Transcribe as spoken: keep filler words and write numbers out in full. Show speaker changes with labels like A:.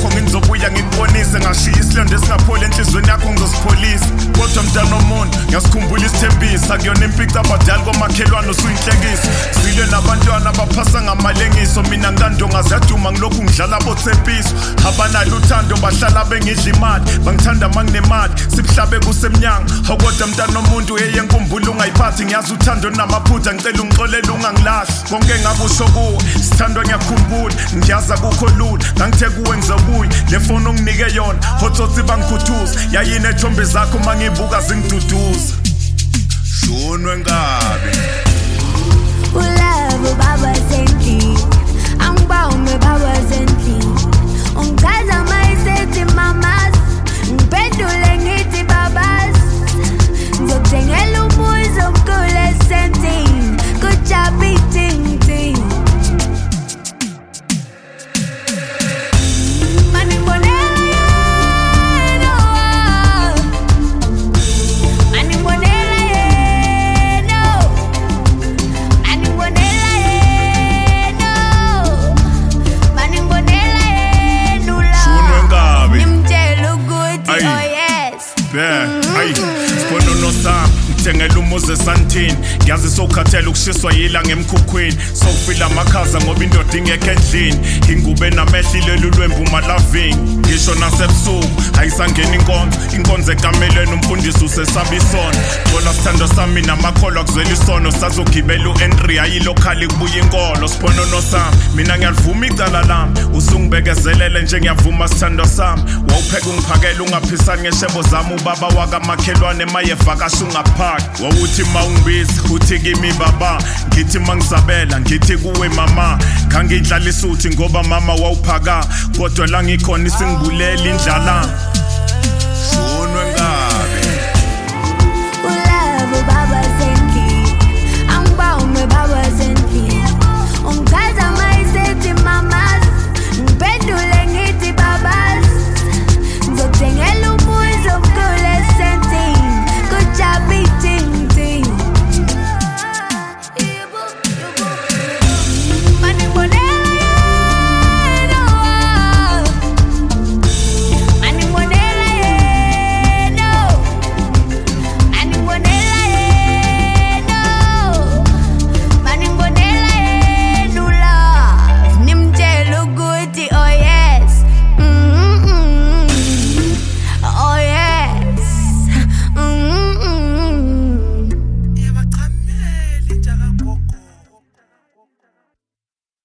A: yakho ngizobuya ngikubonise ngashiya isilonda esingapholi enhlizweni yakho ngizosipholisa kodwa mntana womuntu ngiyasikhumbula isithembiso akuyona impica abadala komakhelwane usuyinhlekisa zile nabantwana abaphasa ngamalengiso mina ngandonga ziyaduma ngilokhu ngidlala bothempiso abanalo uthando bahlala bengidla imali bangithanda manginemali sibuhlabe kusemnyanga kodwa mntana womuntu eyenkumbulo ungayiphathi ngiyazi uthando namaphutha ngicela ungixolele ungangilahli konke ngakusho kuwe sithandwa ngiyakhumbula ngiyaza kukho lula ngangithe kuwe ngizobuya le phone onginike yona hotsotsi bangikhuthuza yayine ethombe zakho mangibuka zingiduduza shunwe ngabe
B: ulavo baba sendli angibawume baba sendli ungichaza mayisethi mamas ngiphendule ngithi babas ngizokuthengela umuzi omkhulu esentini kujabi ting ting
A: ngithengela umuzi esantini ngiyazi sowukhathela ukushiswa yilanga emkhukhwini sowufila amakhaza ngoba indoda ingekho endlini ingube namehlo ilelu lwembu malaving ngisho nasebusuku ayisangena inkonzo inkonzo ekamelweni umfundisi usesaba isono bona sithando sami namakholwa kuzwela isono sazogibela u-entry ayilokhali kubuya inkolo siponono sami mina ngiyalivuma icala lami usungibekezelele nje ngiyavuma sithando sami wawupheka ungiphakela ungaphisani ngeshebo zami ubaba wakamakhelwane mayevakasha ungaphaka wawuthi mawungibiza uthi kimi baba ngithi mangizabela ngithi kuwe mama ngangidlala isuthi ngoba mama wawuphaka kodwa la ngikhona isingibuleli indlala